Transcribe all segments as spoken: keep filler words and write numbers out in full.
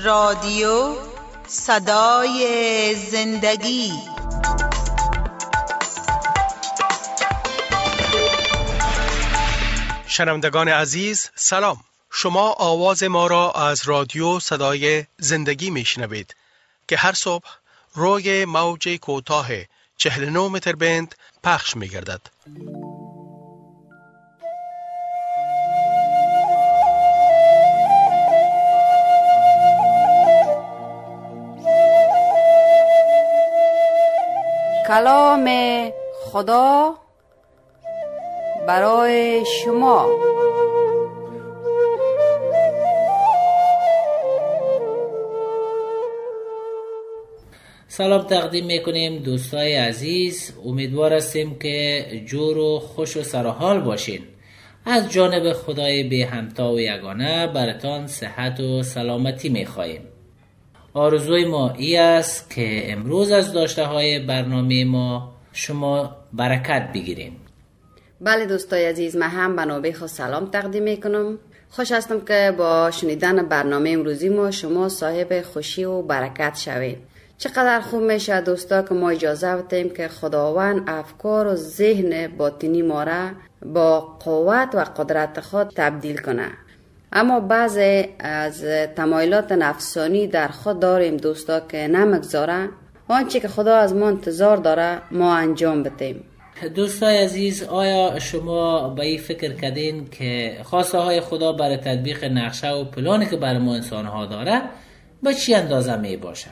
رادیو صدای زندگی. شنوندگان عزیز سلام، شما آواز ما را از رادیو صدای زندگی میشنوید که هر صبح روی موج کوتاه چهل و نه متر بند پخش میگردد. کلام خدا برای شما. سلام تقدیم میکنیم دوستای عزیز، امیدوار هستیم که جور و خوش و سرحال باشین. از جانب خدای بی همتا و یگانه براتان صحت و سلامتی میخواهیم. آرزوی ما ای است که امروز از داشته های برنامه ما شما برکت بگیریم. بله دوستای عزیز، من هم به نوبه خود سلام تقدیم میکنم. خوش هستم که با شنیدن برنامه امروزی ما شما صاحب خوشی و برکت شوید. چقدر خوب میشه دوستا که ما اجازه بدیم که خداوند افکار و ذهن باطنی ما را با قوت و قدرت خود تبدیل کنه. اما بعضی از تمایلات نفسانی در خود داریم دوستا که نمگذاره آنچه که خدا از ما انتظار داره ما انجام بدیم. دوستای عزیز، آیا شما به این فکر کردین که خواسته های خدا برای تطبیق نقشه و پلانی که برای ما انسان ها داره به چی اندازه می باشه؟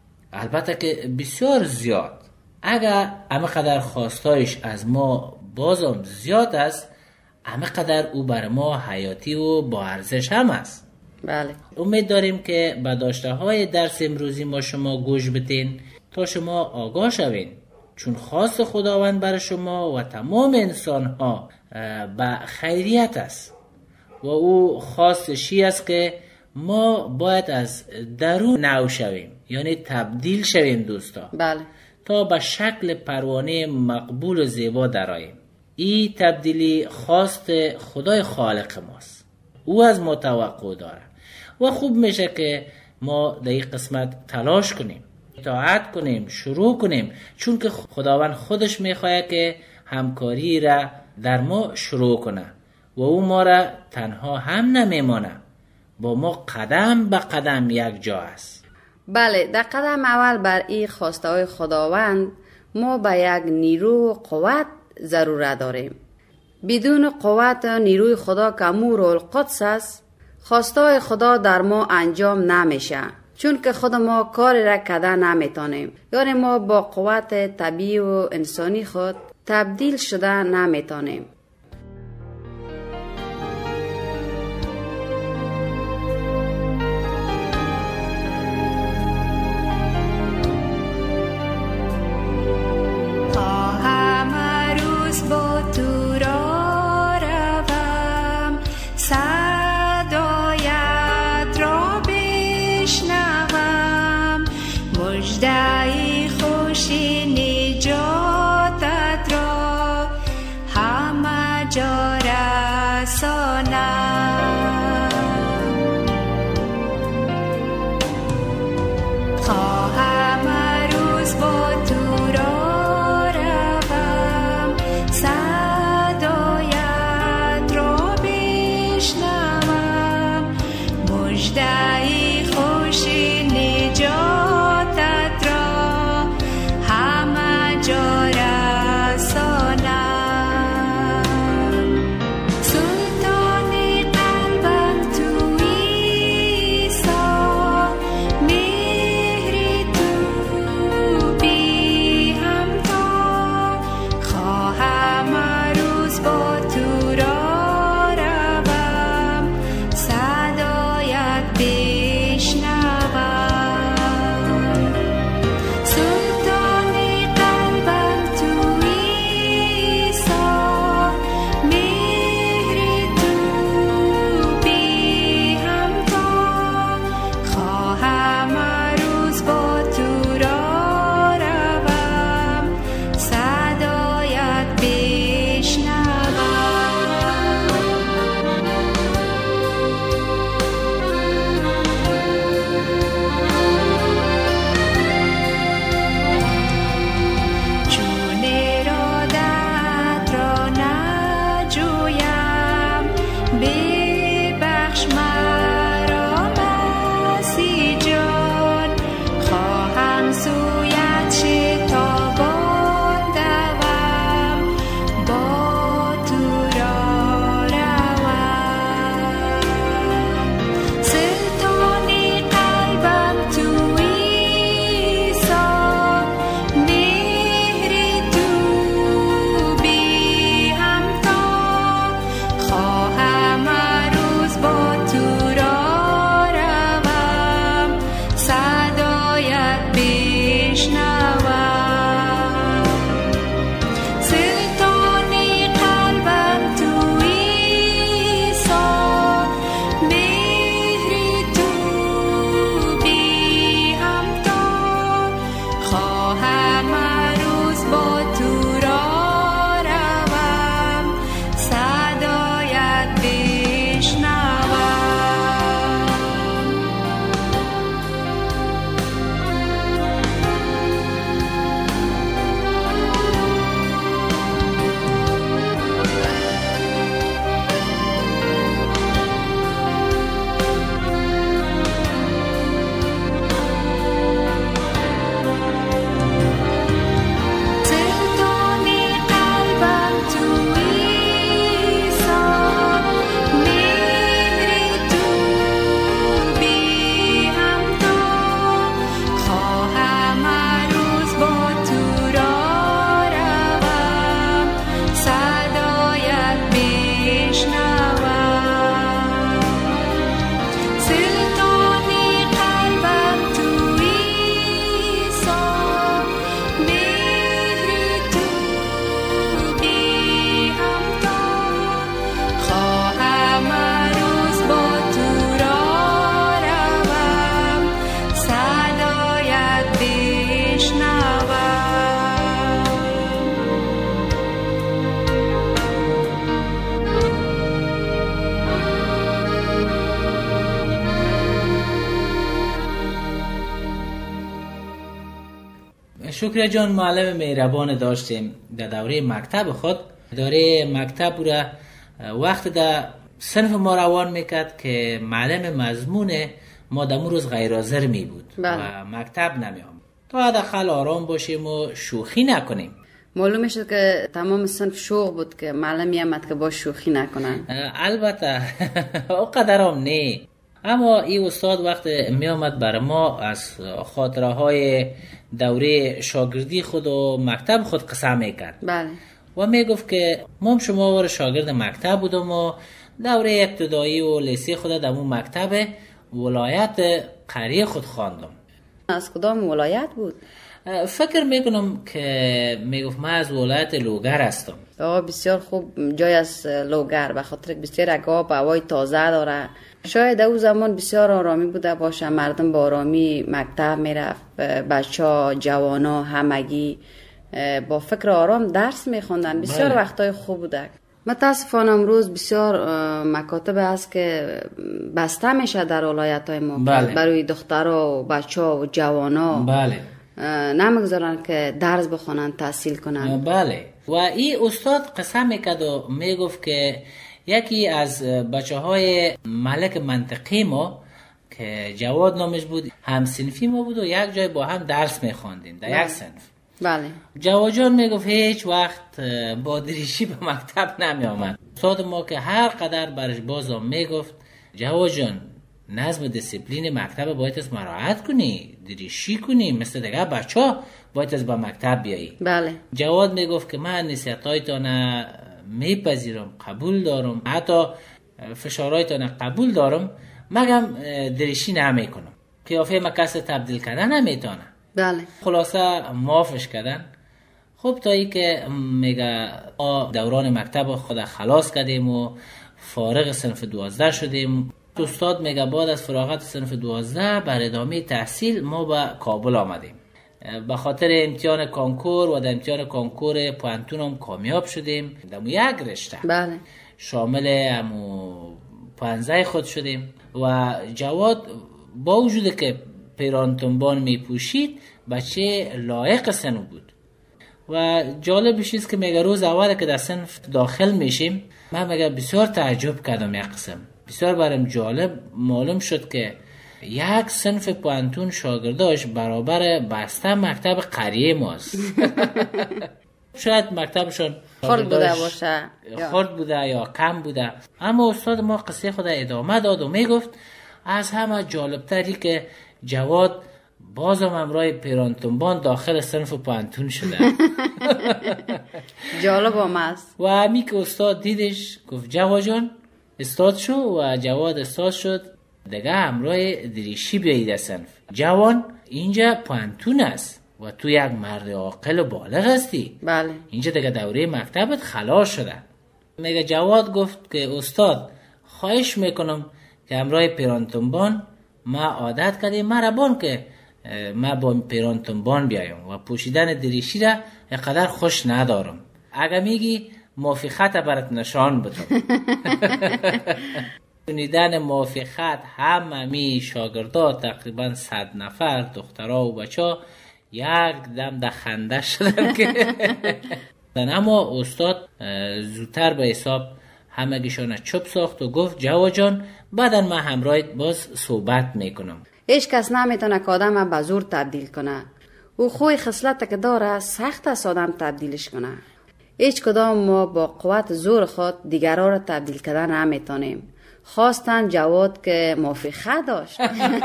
البته که بسیار زیاد. اگر همه قدر خواستایش از ما بازم زیاد است، همه قدر او بر ما حیاتی و با ارزش هم است. بله. امید داریم که به داشته های درس امروزی ما شما گوش بدین تا شما آگاه شوین، چون خواست خداوند برای شما و تمام انسان ها به خیریت است و او خواستشی است که ما باید از درون نو شویم، یعنی تبدیل شویم دوستا. بله. تا به شکل پروانه مقبول و زیبا درآییم. این تبدیلی خواست خدای خالق ماست، او از ما توقع داره و خوب میشه که ما در این قسمت تلاش کنیم، اطاعت کنیم، شروع کنیم، چون که خداوند خودش میخواد که همکاری را در ما شروع کنه و او ما را تنها هم نمیمانه، با ما قدم به قدم یک جا است. بله، در قدم اول بر این خواسته های خداوند ما به یک نیرو و قوت ضرورت داریم. بدون قوت نیروی خدا که امور القدس است، خواسته های خدا در ما انجام نمیشه، چون که خود ما کاری را کده نمیتونیم، یعنی ما با قوت طبیعی و انسانی خود تبدیل شده نمیتونیم. خوشی نجاتت را همه شکر جان معلم مهربان داشتیم در دوره مکتب خود. دوره مکتب را وقت در صنف ما روان میکرد که معلم مضمون ما در روز غیر حاضر می بود و مکتب نمی آمد تا حداقل آرام باشیم و شوخی نکنیم. معلوم شد که تمام صنف شوق بود که معلمی آمد که با شوخی نکنن. البته اونقدر هم نه، اما این استاد وقت می آمد بر ما از خاطره های دوره شاگردی خود و مکتب خود قصه می کرد. بله. و می گفت که ما شما وار شاگرد مکتب بودم و دوره ابتدایی و لیسه خود در اون مکتب ولایت قریه خود خواندم. از کدام ولایت بود؟ فکر میکنم که میگفت من از ولایت لوگر هستم. آه بسیار خوب جای از لوگر، به خاطر بسیار اگاب هوای تازه داره. شاید او زمان بسیار آرامی بوده باشه، مردم با آرامی مکتب میرفت، بچه ها جوانا همگی با فکر آرام درس میخوندن. بسیار بله. وقتای خوب بوده. متاسفانه امروز بسیار مکاتب هست که بسته میشه در ولایت های ما. بله. برای دخترها و بچه ها و جوانا بله. نمیگذارن که درس بخونن، تحصیل کنن. بله. و این استاد قسم میکرد و میگفت که یکی از بچه های ملک منطقی ما که جواد نامش بود، هم صنفی ما بود و یک جای با هم درس میخواندیم در بله. یک صنف. بله. جواد جان میگفت هیچ وقت با دریشی به مکتب نمی آمد. استاد ما که هر قدر برش بازم میگفت جواد جان نظم دیسیپلین مکتب باید از مراعات کنی، دریشی کنی، مثل دیگه بچه ها باید از با مکتب بیایی. بله. جواد میگفت که من نصیحتایتان میپذیرم، قبول دارم، حتی فشارایتان قبول دارم، مگم دریشی نمیکنم. قیافه مکس تبدیل کردن نمیتونه. بله. خلاصه معافش کردن. خب تا ای که میگه دوران مکتب خود خلاص کردیم و فارغ صنف دوازده شدیم. استاد میگه بعد از فراغت صنف دوازده بر ادامه تحصیل ما به کابل آمدیم. به خاطر امتحان کانکور و در امتحان کانکور پوانتون هم کامیاب شدیم در یک رشته. بله. شامل همو پانزده خود شدیم و جواد با وجود که پیران تنبان می پوشید بچه لایق سن بود. و جالبش است که میگه روز اول که در صنف داخل میشیم من میگه بسیار تعجب کردم. یک قسم بسیار برام جالب معلوم شد که یک صنف پوانتون شاگرداش برابر بسته مکتب قریه ماست. شاید مکتبشون خرد بوده باشه، خرد بوده یا کم بوده، اما استاد ما قصه خود ادامه داد و میگفت از همه جالبتری که جواد بازم امرای پیرانتنبان داخل صنف پوانتون شده. جالب هم است. و همی که استاد دیدش گفت جواد جان استاد شو و جواد استاد شد دیگه امرای دریشی بیایید صنف. جوان اینجا پوانتون است و تو یک مرد عاقل و بالغ هستی. بله. اینجا دیگه دوره مکتبت خلاص شده. میگه جواد گفت که استاد خواهش میکنم که امرای پیرانتنبان ما عادت کردیم مربان که ما با پیرانتنبان بیایم و پوشیدن دریشی را اینقدر خوش ندارم. اگه میگی موافقت برات نشان بدم. شنیدن موافقت همه می شاگردا تقریبا صد نفر دخترها و بچه یک دم در خنده شدن که اما استاد زودتر به حساب همه گیشان چوب ساخت و گفت جواد جان بعدا من همراهت باز صحبت میکنم. هیچ کس نمیتونه که آدم به زور تبدیل کنه. او خوی خصلت که داره سخت است آدم تبدیلش کنه. هیچ کدام ما با قوت زور خود دیگران را تبدیل کردن نمیتونیم. خواستن جواد که موافقت داشت.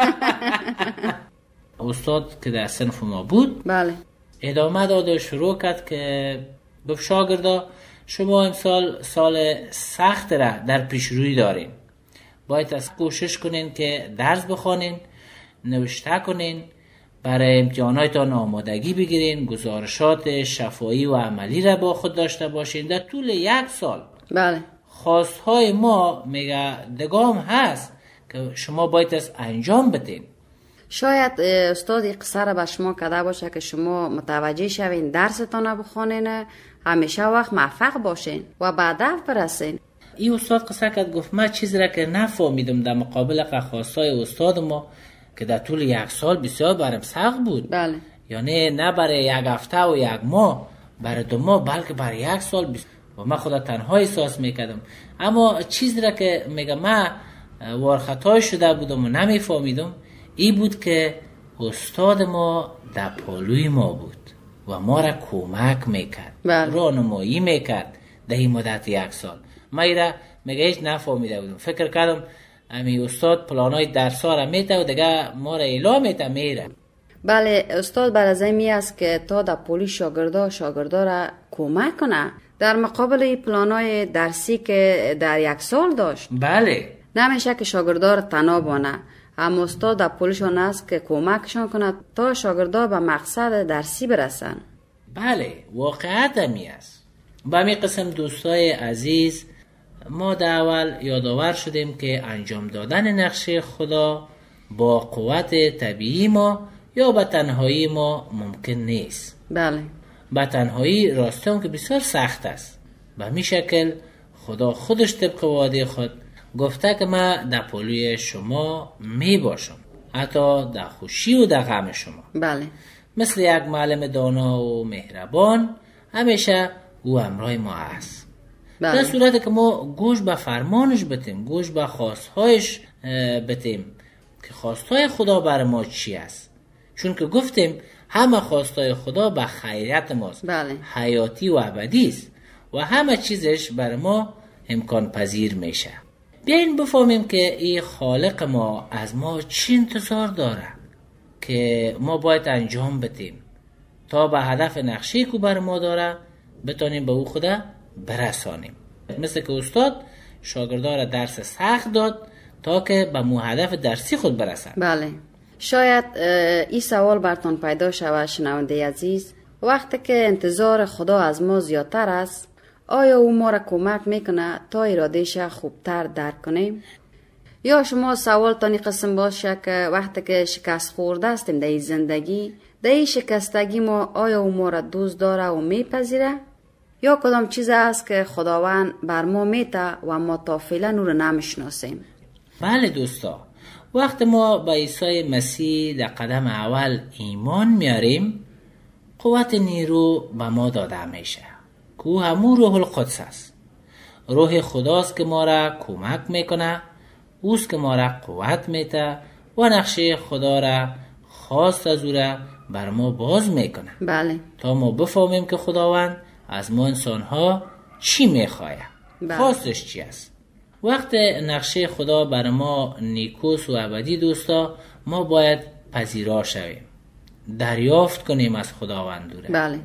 استاد که در صنف ما بود بله ادامه داد و شروع کرد که گفت شاگردا شما امسال سال سخت را در پیش روی دارین، باید از کوشش کنین که درس بخونین، نوشته کنین، برای امتحاناتتان آمادگی بگیرین، گزارشات شفاهی و عملی را با خود داشته باشین در طول یک سال. بله خواستهای ما میگه دگام هست که شما باید از انجام بدین. شاید استاد قصه را به شما کده باشه که شما متوجه شوین درستان بخونین، همیشه وقت موفق باشین و به هدف برسین. این استاد قصه کرد گفت من چیزی را که نفهمیدم در مقابل خواستهای استاد ما که در طول یک سال بسیار برام سخت بود. بله یعنی نه برای یک هفته و یک ماه، برای دو ماه، بلکه برای یک سال. و من خدا تنها احساس میکردم. اما چیزی را که میگم من وارخطای شده بودم و نمیفهمیدم ای بود که استاد ما در پالوی ما بود و ما را کمک میکرد، راهنمایی میکرد در این مدت یک سال. من ایره میگه هیچ نفهمیده بودم، فکر کردم امی استاد پلانای درسا را میته و دیگه ما را اعلام میته میره. بله استاد بر از این است که تا در پولی شاگردا شاگردا را کمک کنه در مقابل پلانای درسی که در یک سال داشت. بله نمیشه که شاگردا را تنها بانه، اما استاد در پولیشان است که کمکشان کنه تا شاگردا به مقصد درسی برسن. بله واقعیت همی است. با می قسم دوستای عزیز ما در اول یادآور شدیم که انجام دادن نقشه خدا با قوت طبیعی ما یا با تنهایی ما ممکن نیست. بله با تنهایی راسته هم که بسیار سخت است. به می شکل خدا خودش طبق وعده خود گفته که من در پلوی شما می باشم، حتی در خوشی و در غم شما. بله مثل یک معلم دانا و مهربان همیشه او همراه ما است. بله. در صورت که ما گوش به فرمانش بتیم، گوش به خواستهایش بتیم که خواستهای خدا بر ما چی است. چون که گفتیم همه خواستهای خدا به خیریت ماست. بله. حیاتی و ابدی است و همه چیزش بر ما امکان پذیر میشه. بیاین بفهمیم که این خالق ما از ما چی انتظار داره که ما باید انجام بدیم تا به هدف نقشه‌ای که بر ما داره بتونیم به او خدا برسانیم. مثل که استاد شاگردان را درس سخت داد تا که به مو هدف درسی خود برسن. بله. شاید این سوال برتون پیدا شود شنونده عزیز، وقتی که انتظار خدا از ما زیادتر است آیا او ما را کمک میکنه تا ارادهش خوبتر درک کنیم؟ یا شما سوال تانی قسم باشه که وقتی که شکست خورده استیم در این زندگی، در این شکستگی ما آیا او ما را دوست داره و میپذیره؟ یا کدام چیز است که خداوند بر ما میته و ما تا فعلا او را نمیشناسیم؟ بله دوستا، وقتی ما با عیسی مسیح در قدم اول ایمان میاریم قوت نیرو به ما داده میشه که او همون روح القدس است. روح خداست که ما را کمک میکنه، اوست که ما را قوت میده و نقشه خدا را خواست از او را بر ما باز میکنه. بله. تا ما بفهمیم که خداوند از ما انسان ها چی میخواه، بله. خواستش چی است. وقت نقشه خدا بر ما نیکوس و ابدی دوستا، ما باید پذیرا شویم، دریافت کنیم از خداوند دوره. بله.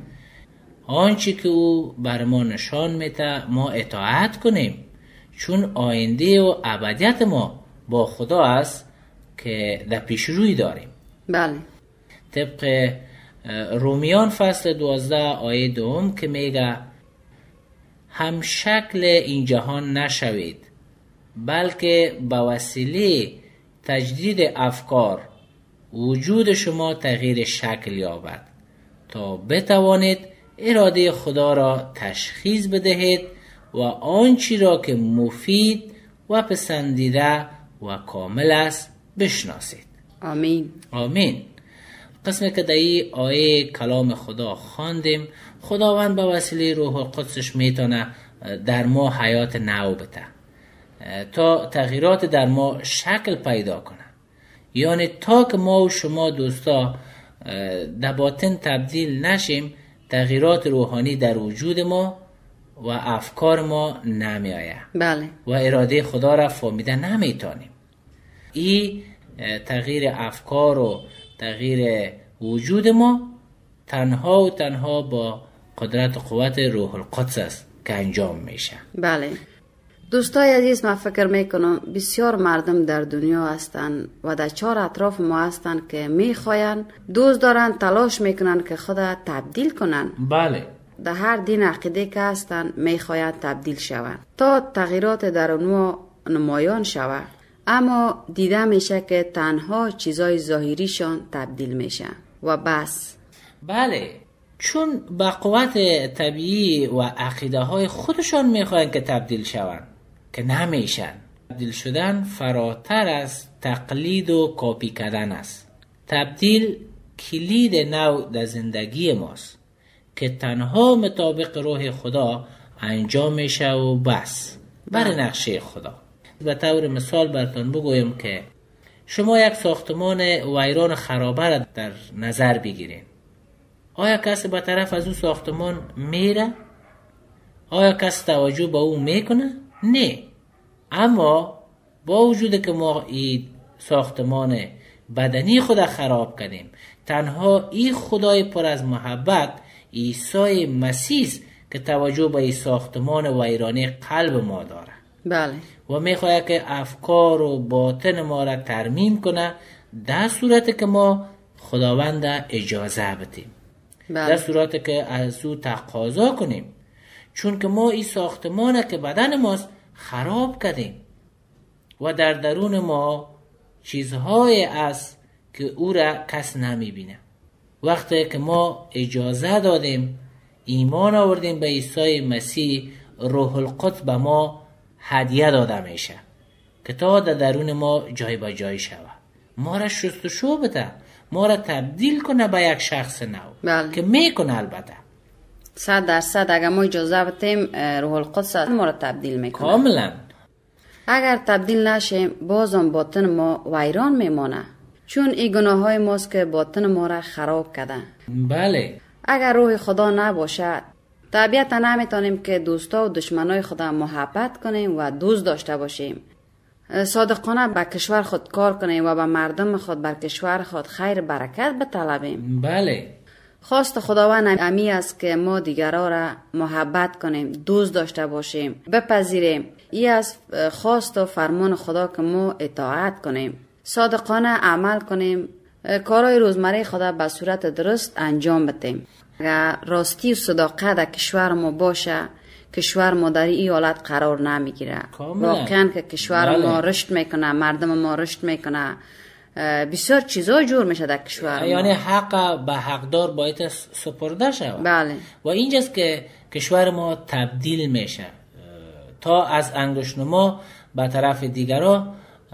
آنچه که او بر ما نشان میده ما اطاعت کنیم، چون آینده و ابدیت ما با خدا است که در پیش روی داریم. بله. طبق رومیان فصل دوازده آیه دوم که میگه هم شکل این جهان نشوید، بلکه با وسیله تجدید افکار وجود شما تغییر شکل یابد تا بتوانید اراده خدا را تشخیص بدهید و آنچه را که مفید و پسندیده و کامل است بشناسید. آمین. آمین. قسمی که در این آیه کلام خدا خواندیم، خداوند به وسیله روح القدسش میتونه در ما حیات نو بده تا تغییرات در ما شکل پیدا کنه. یعنی تا که ما و شما دوستا در باطن تبدیل نشیم، تغییرات روحانی در وجود ما و افکار ما نمی آید. بله. و اراده خدا را فهمیده نمیتونیم. این تغییر افکار و تغییر وجود ما تنها و تنها با قدرت و قوت روح القدس است که انجام میشه. بله. دوستای عزیز، من فکر میکنم بسیار مردم در دنیا هستند و در چهار اطراف ما هستند که میخواین، دوست دارن، تلاش میکنن که خدا تبدیل کنن. بله. در هر دین عقیده که هستند میخواین تبدیل شون تا تغییرات در اونها نمایان شود، اما دیده میشه که تنها چیزای ظاهریشان تبدیل میشه و بس. بله، چون با قوت طبیعی و عقیده های خودشان میخواین که تبدیل شوند که نمیشن. تبدیل شدن فراتر از تقلید و کاپی کردن است. تبدیل کلید نو در زندگی ماست که تنها مطابق روح خدا انجام میشه و بس بر نقشه خدا. به طور مثال براتون بگویم که شما یک ساختمان ویران خرابه را در نظر بگیرین. آیا کسی به طرف از اون ساختمان میره؟ آیا کسی توجه به اون میکنه؟ نه. اما با وجود که ما این ساختمان بدنی خود خراب کردیم، تنها این خدای پر از محبت عیسی مسیح که توجه به این ساختمان ویرانی قلب ما داره. بله. و میخواد که افکار و باطن ما را ترمیم کنه، در صورت که ما خداوند اجازه بدیم. بله. در صورت که از او تقاضا کنیم، چون که ما این ساختمان که بدن ماست خراب کردیم و در درون ما چیزهای است که او را کس نمیبینه. وقتی که ما اجازه دادیم، ایمان آوردیم به عیسی مسیح، روح القدس به ما هدیه داده میشه که تا در درون ما جای به جای شود، ما را شستشو بده، ما را تبدیل کنه به یک شخص نو. بله. که میکنه. البته صد درصد اگر ما اجازه بدیم روح القدس ما را تبدیل میکنه. کاملا. اگر تبدیل نشیم بازم باطن ما ویران میمانه، چون این گناه های ماست که باطن ما را خراب کرده. بله. اگر روح خدا نباشه طبیعتا نمیتونیم که دوستا و دشمنای خدا محبت کنیم و دوست داشته باشیم، صادقانه به کشور خود کار کنیم و به مردم خود بر کشور خود خیر برکت بطلبیم. بله. خواست خداوند امی است که ما دیگران را محبت کنیم، دوست داشته باشیم، بپذیریم. این از خواست و فرمان خدا که ما اطاعت کنیم، صادقانه عمل کنیم، کارهای روزمره خدا به صورت درست انجام بدیم. اگر راستی و صداقت در کشور ما باشه، کشور ما در این حالت قرار نمیگیره. واقعا که کشور بله. ما رشد میکنه، مردم ما رشد میکنه، بسیار چیزا جور میشه در کشور. یعنی حق به حقدار باید سپرده شود. بله. و اینجاست که کشور ما تبدیل میشه تا از انگشت ما به طرف دیگران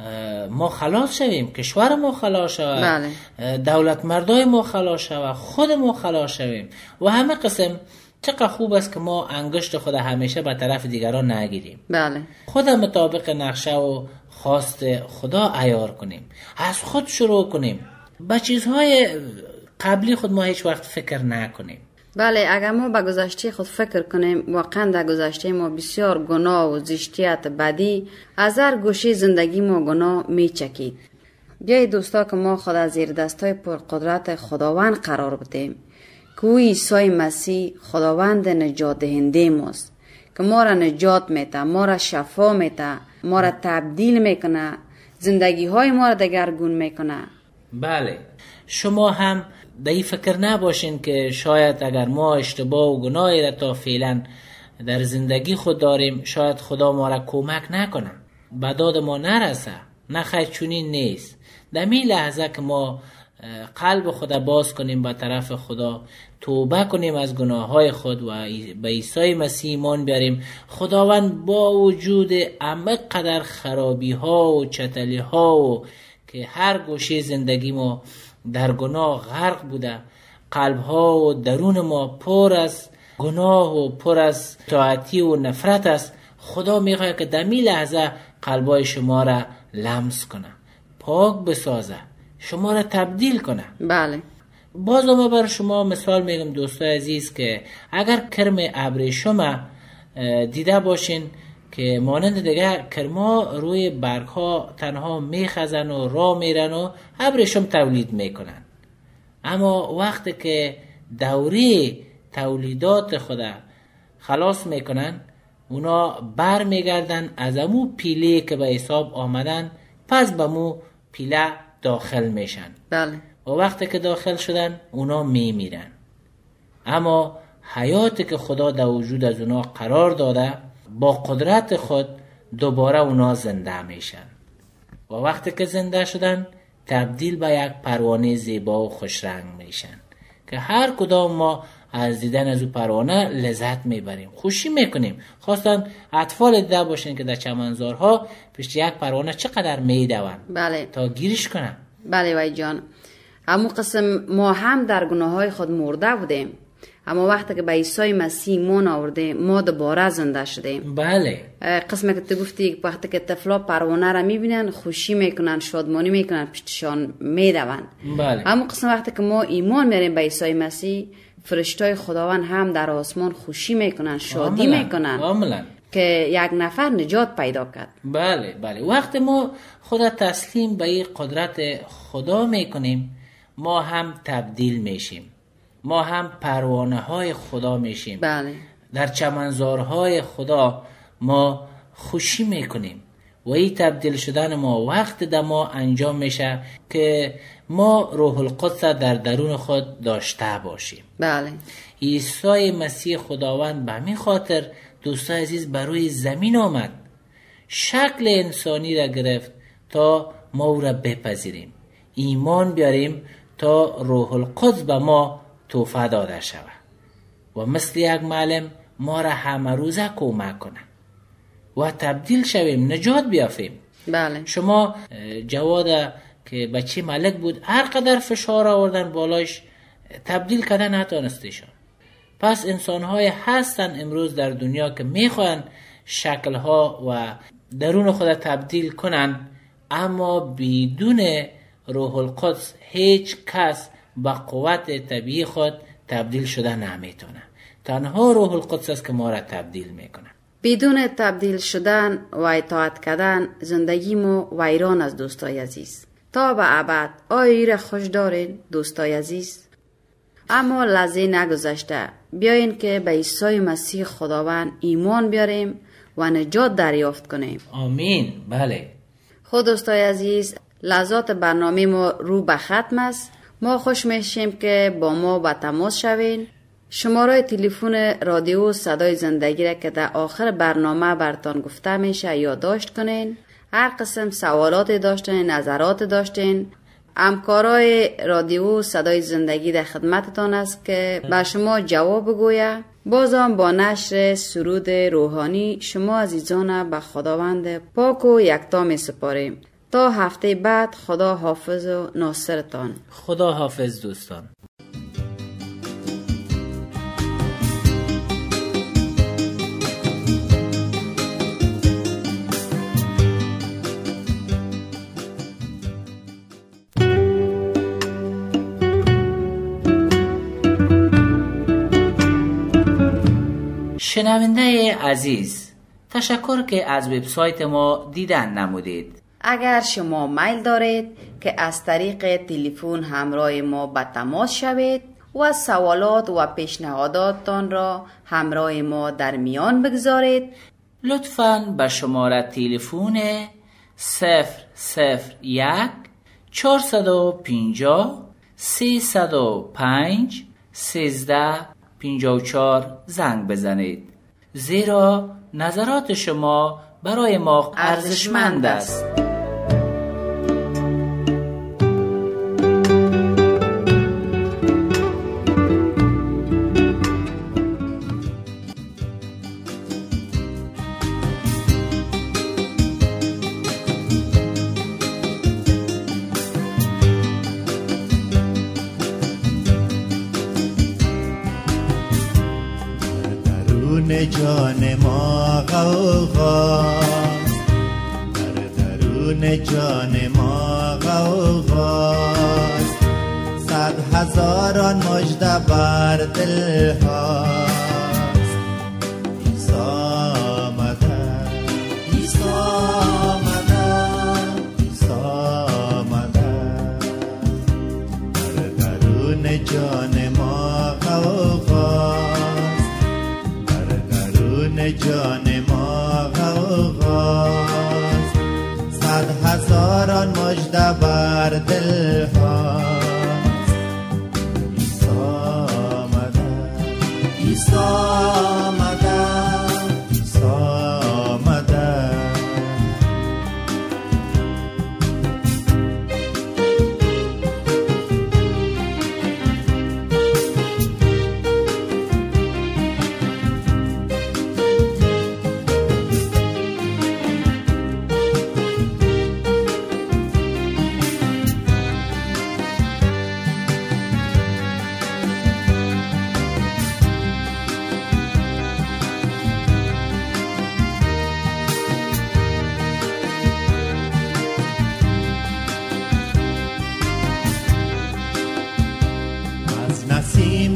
ما خلاص شویم، کشور ما خلاص شود. بله. دولت مردای ما خلاص شود، خود ما خلاص شویم. و همه قسم چقدر خوب است که ما انگشت خود همیشه به طرف دیگران نگیریم. بله. خود مطابق نقشه و خواست خدا عیار کنیم، از خود شروع کنیم، به چیزهای قبلی خود ما هیچ وقت فکر نکنیم. بله. اگر ما به گذشته خود فکر کنیم، واقعا در گذشته ما بسیار گناه و زشتیت بدی از هر گوشه زندگی ما گناه می چکید. بیای دوستا که ما خود از زیر دستای پرقدرت خداوند قرار بدیم که او عیسی مسیح خداوند نجات دهنده ماست که ما را نجات میده، ما را شفا میده، ما را تبدیل میکنه، زندگی های ما را دگرگون میکنه. بله. شما هم در این فکر نباشین که شاید اگر ما اشتباه و گناهی را تا فعلا در زندگی خود داریم، شاید خدا ما را کمک نکنه، به داد ما نرسه. نه خیر، چنین نیست. در می لحظه که ما قلب خدا باز کنیم به طرف خدا، توبه کنیم از گناههای خود و به عیسی مسیح ایمان بیاریم، خداوند با وجود عمق قدر خرابی ها و چتلی ها و که هر گوشه زندگی ما در گناه غرق بوده، قلب ها و درون ما پر از گناه و پر از اطاعتی و نفرت است، خدا میخواد که در می لحظه قلبای شما را لمس کنه، پاک بسازه، شما را تبدیل کنه. بله. باز ما بر شما مثال میگم دوستای عزیز که اگر کرم ابریشم دیده باشین که مانند دیگه کرما روی برگ ها تنها میخزن و راه میرن و ابریشم تولید میکنن، اما وقتی که دوره تولیدات خدا خلاص میکنن، اونا بر میگردن از امو پیله که به حساب آمدن، پس به مو پیله داخل میشن. بله. و وقتی که داخل شدن اونا میمیرن، اما حیاتی که خدا در وجود از اونا قرار داده با قدرت خود دوباره اونا زنده میشن و وقتی که زنده شدن تبدیل به یک پروانه زیبا و خوش رنگ میشن که هر کدام ما از دیدن از او پروانه لذت میبریم، خوشی میکنیم. خواستن اطفال دیده باشین که در چمنزارها پشت یک پروانه چقدر میدون بله. تا گیرش کنن. بله وای جان. همون قسم ما هم در گناه های خود مرده بودیم، اما وقتی که به عیسی مسیح ایمان آوردیم ما دوباره زنده شدیم. بله. قسمی که تو گفتی وقتی که طفلا پروانه را میبینن خوشی میکنن، شادمانی میکنن، پشتشان میدون. بله. همون قسم وقتی که ما ایمان میاریم به عیسی مسیح، فرشتای خداوند هم در آسمان خوشی میکنن، شادی عملاً. میکنن عملاً. که یک نفر نجات پیدا کرد. بله بله. وقتی ما خدا تسلیم به این قدرت خدا میکنیم ما هم تبدیل میشیم، ما هم پروانه های خدا میشیم. بله. در چمنزارهای خدا ما خوشی میکنیم و این تبدیل شدن ما وقت در ما انجام میشه که ما روح القدس در درون خود داشته باشیم. بله. عیسی مسیح خداوند به همین خاطر دوستای عزیز بر روی زمین آمد، شکل انسانی را گرفت تا ما او را بپذیریم، ایمان بیاریم تا روح القدس به ما توفه داده شود و مثل یک معلم ما را همه روزه کمک کنه و تبدیل شویم، نجات بیافیم. بله. شما جواد که بچه ملک بود هر قدر فشار آوردن بالاش تبدیل کردن نتونستیشون. پس انسان‌های هستن امروز در دنیا که میخوان شکل‌ها و درون خود تبدیل کنن، اما بدون روح القدس هیچ کس با قوت طبیعی خود تبدیل شده نمیتونه. تنها روح القدس است که ما را تبدیل میکنه. بدون تبدیل شدن و اطاعت کردن زندگی ما ویران از دوستای عزیز. تا به ابد آیا را خوش دارین دوستای عزیز؟ اما لحظه نگذشته، بیاین که به عیسی مسیح خداوند ایمان بیاریم و نجات دریافت کنیم. آمین. بله. خود دوستای عزیز، لحظات برنامه ما رو به ختم است. ما خوش میشیم که با ما به تماس شوین. شماره تلفن رادیو صدای زندگی را که در آخر برنامه براتون گفته میشه یادداشت کنین. هر قسم سوالات داشتین، نظرات داشتین، همکارای رادیو صدای زندگی در خدمتتان است که بر شما جواب بگوید. بازم با نشر سرود روحانی شما عزیزان به خداوند پاک و یکتا می سپاریم. تا هفته بعد خدا حافظ و ناصرتان. خدا حافظ دوستان. شنونده عزیز، تشکر که از وبسایت ما دیدن نمودید. اگر شما میل دارید که از طریق تلفن همراه ما به تماس شوید و سوالات و پیشنهاداتتان را همراه ما در میان بگذارید، لطفاً به شماره تلفن صفر صفر یک چهارصد و پنجاه سیصد و پنج سیزده پنجاه و چهار زنگ بزنید، زیرا نظرات شما برای ما ارزشمند است. جان ما غوغاست، در درون جان ما غوغاست، صد هزاران مژده بر دل هاست. عیسی آمده، عیسی آمده، عیسی آمده، در درون جان ما غوغاست، جان ما غوغاست، صد هزاران مژده بر دل هاست. عیسی آمده، عیسی آمده، عیسی آمده.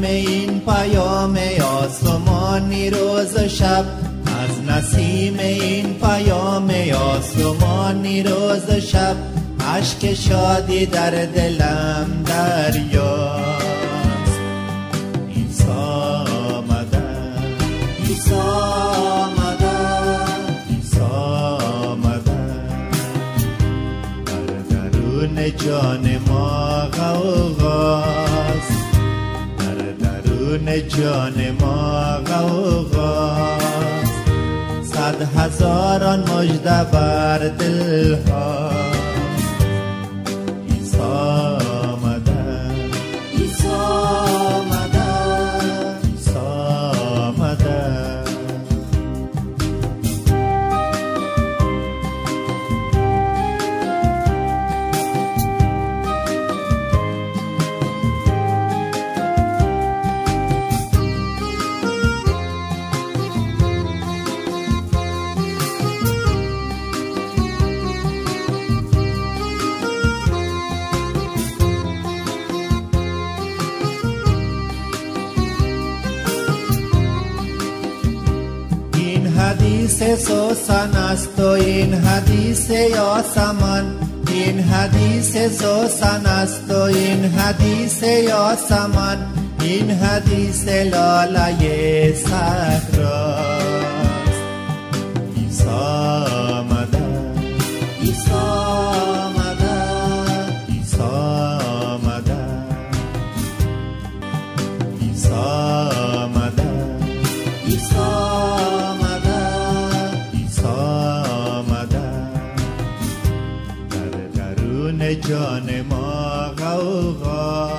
این پیام آسمانی روز و شب، از نسیم این پیام آسمانی روز و شب، عشق شادی در دلم دریاست. عیسی آمدن، عیسی آمدن، عیسی آمدن، در درون جان ما غوغاست، در درون جان ما غوغاست. صد هزاران مژده بر دل ها، عیسی آمدن، عیسی آمدن، عیسی آمدن. حدیث سوسن است و این حدیث یاسمن، این حدیث سوسن است و این حدیث یاسمن، این حدیث لاله صحراست. عیسی آمدن، عیسی آمدن، عیسی آمدن، عیسی آمدن، عیسی جان ما غوغا،